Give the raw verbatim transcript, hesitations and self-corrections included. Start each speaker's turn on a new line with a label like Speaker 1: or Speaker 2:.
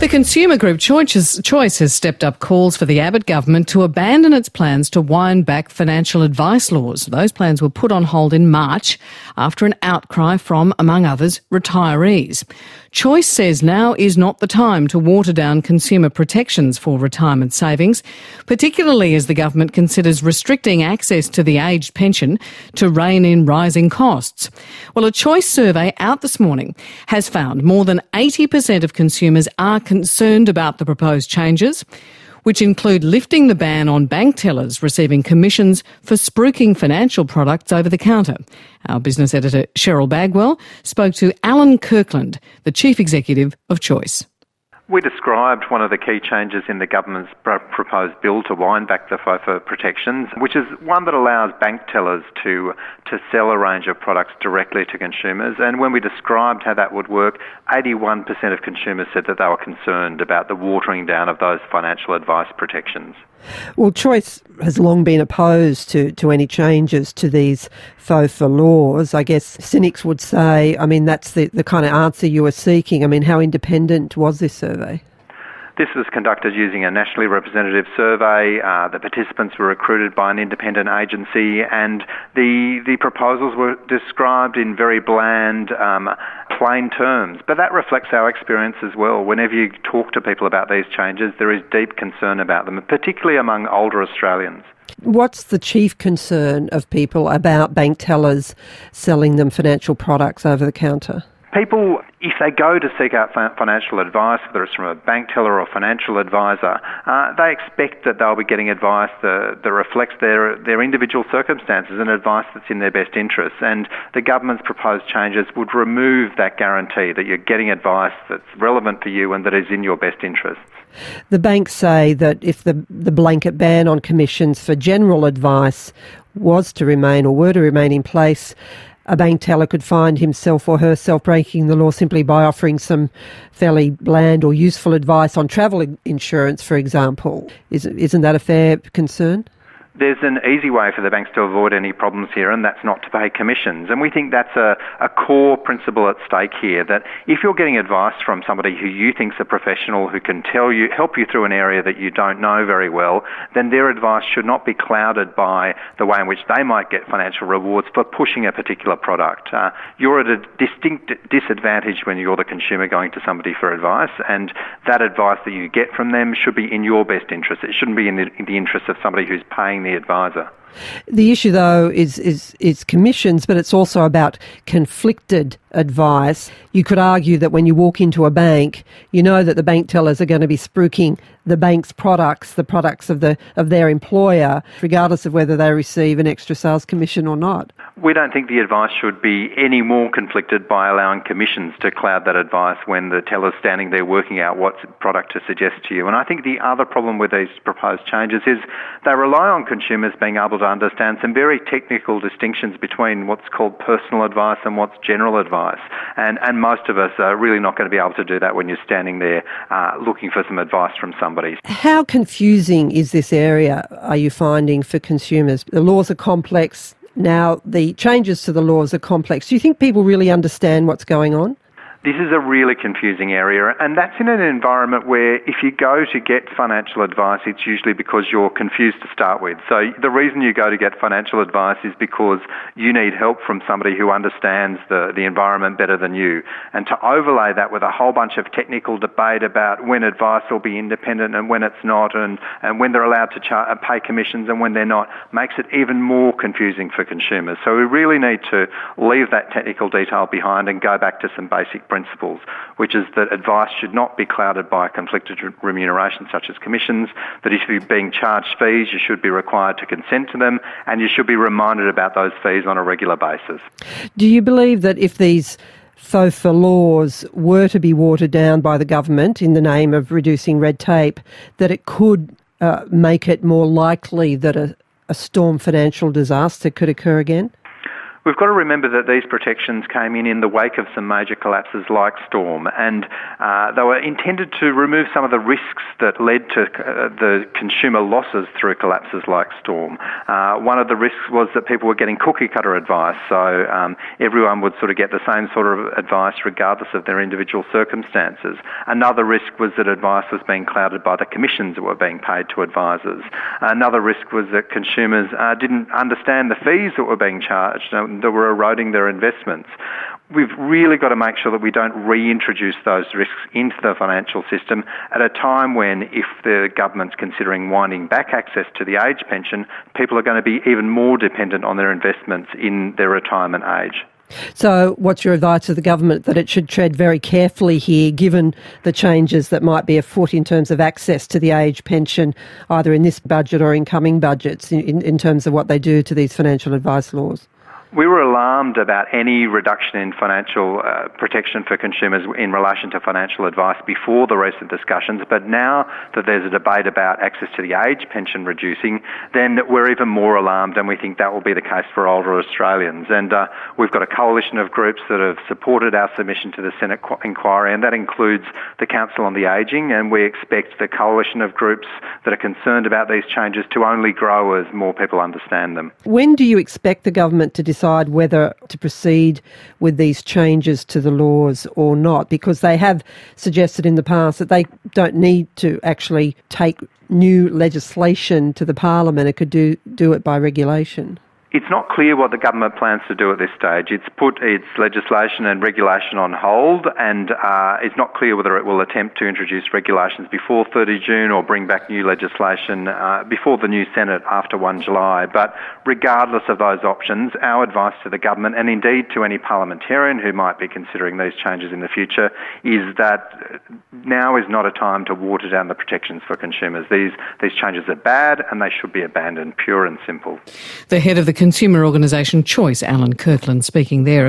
Speaker 1: The consumer group Choice Choice has stepped up calls for the Abbott government to abandon its plans to wind back financial advice laws. Those plans were put on hold in March after an outcry from, among others, retirees. Choice says now is not the time to water down consumer protections for retirement savings, particularly as the government considers restricting access to the aged pension to rein in rising costs. Well, a Choice survey out this morning has found more than eighty percent of consumers are concerned about the proposed changes, which include lifting the ban on bank tellers receiving commissions for spruiking financial products over the counter. Our business editor Cheryl Bagwell spoke to Alan Kirkland, the chief executive of Choice.
Speaker 2: We described one of the key changes in the government's pr- proposed bill to wind back the FOFA protections, which is one that allows bank tellers to to sell a range of products directly to consumers. And when we described how that would work, eighty-one percent of consumers said that they were concerned about the watering down of those financial advice protections.
Speaker 3: Well, Choice has long been opposed to, to any changes to these FOFA laws. I guess cynics would say, I mean, that's the, the kind of answer you were seeking. I mean, how independent was this survey?
Speaker 2: This was conducted using a nationally representative survey. Uh, the participants were recruited by an independent agency, and the the proposals were described in very bland, um, plain terms. But that reflects our experience as well. Whenever you talk to people about these changes, there is deep concern about them, particularly among older Australians.
Speaker 3: What's the chief concern of people about bank tellers selling them financial products over the counter?
Speaker 2: People, if they go to seek out financial advice, whether it's from a bank teller or financial advisor, uh, they expect that they'll be getting advice that, that reflects their their individual circumstances and advice that's in their best interests. And the government's proposed changes would remove that guarantee that you're getting advice that's relevant for you and that is in your best interests.
Speaker 3: The banks say that if the, the blanket ban on commissions for general advice was to remain or were to remain in place, a bank teller could find himself or herself breaking the law simply by offering some fairly bland or useful advice on travel insurance, for example. Isn't, isn't that a fair concern?
Speaker 2: There's an easy way for the banks to avoid any problems here, and that's not to pay commissions. And we think that's a, a core principle at stake here, that if you're getting advice from somebody who you think's a professional who can tell you, help you through an area that you don't know very well, then their advice should not be clouded by the way in which they might get financial rewards for pushing a particular product. Uh, you're at a distinct disadvantage when you're the consumer going to somebody for advice, and that advice that you get from them should be in your best interest. It shouldn't be in the, in the interest of somebody who's paying the advisor.
Speaker 3: The issue, though, is, is, is commissions, but it's also about conflicted advice. You could argue that when you walk into a bank, you know that the bank tellers are going to be spruiking the bank's products, the products of the of their employer, regardless of whether they receive an extra sales commission or not.
Speaker 2: We don't think the advice should be any more conflicted by allowing commissions to cloud that advice when the teller's standing there working out what product to suggest to you. And I think the other problem with these proposed changes is they rely on consumers being able to understand some very technical distinctions between what's called personal advice and what's general advice. And, and most of us are really not going to be able to do that when you're standing there uh, looking for some advice from somebody.
Speaker 3: How confusing is this area, are you finding, for consumers? The laws are complex. Now, the changes to the laws are complex. Do you think people really understand what's going on?
Speaker 2: This is a really confusing area, and that's in an environment where if you go to get financial advice, it's usually because you're confused to start with. So the reason you go to get financial advice is because you need help from somebody who understands the, the environment better than you. And to overlay that with a whole bunch of technical debate about when advice will be independent and when it's not, and, and when they're allowed to char- pay commissions and when they're not, makes it even more confusing for consumers. So we really need to leave that technical detail behind and go back to some basic principles, which is that advice should not be clouded by conflicted remuneration such as commissions, that if you're being charged fees, you should be required to consent to them, and you should be reminded about those fees on a regular basis.
Speaker 3: Do you believe that if these FOFA laws were to be watered down by the government in the name of reducing red tape, that it could uh, make it more likely that a, a storm financial disaster could occur again?
Speaker 2: We've got to remember that these protections came in in the wake of some major collapses like Storm, and uh, they were intended to remove some of the risks that led to uh, the consumer losses through collapses like Storm. Uh, one of the risks was that people were getting cookie-cutter advice, so um, everyone would sort of get the same sort of advice regardless of their individual circumstances. Another risk was that advice was being clouded by the commissions that were being paid to advisors. Another risk was that consumers uh, didn't understand the fees that were being charged, uh, that were eroding their investments. We've really got to make sure that we don't reintroduce those risks into the financial system at a time when, if the government's considering winding back access to the age pension, people are going to be even more dependent on their investments in their retirement age.
Speaker 3: So what's your advice to the government, that it should tread very carefully here, given the changes that might be afoot in terms of access to the age pension, either in this budget or in coming budgets, in, in terms of what they do to these financial advice laws?
Speaker 2: We were alarmed about any reduction in financial uh, protection for consumers in relation to financial advice before the recent discussions, but now that there's a debate about access to the age pension reducing, then we're even more alarmed, and we think that will be the case for older Australians. And uh, we've got a coalition of groups that have supported our submission to the Senate inquiry, and that includes the Council on the Ageing, and we expect the coalition of groups that are concerned about these changes to only grow as more people understand them.
Speaker 3: When do you expect the government to decide whether to proceed with these changes to the laws or not? Because they have suggested in the past that they don't need to actually take new legislation to the Parliament. It could do, do it by regulation.
Speaker 2: It's not clear what the government plans to do at this stage. It's put its legislation and regulation on hold, and uh, it's not clear whether it will attempt to introduce regulations before thirty June or bring back new legislation uh, before the new Senate after first July. But regardless of those options, our advice to the government, and indeed to any parliamentarian who might be considering these changes in the future, is that now is not a time to water down the protections for consumers. These, these changes are bad, and they should be abandoned, pure and simple.
Speaker 1: The head of the consumer organisation Choice, Alan Kirkland, speaking there.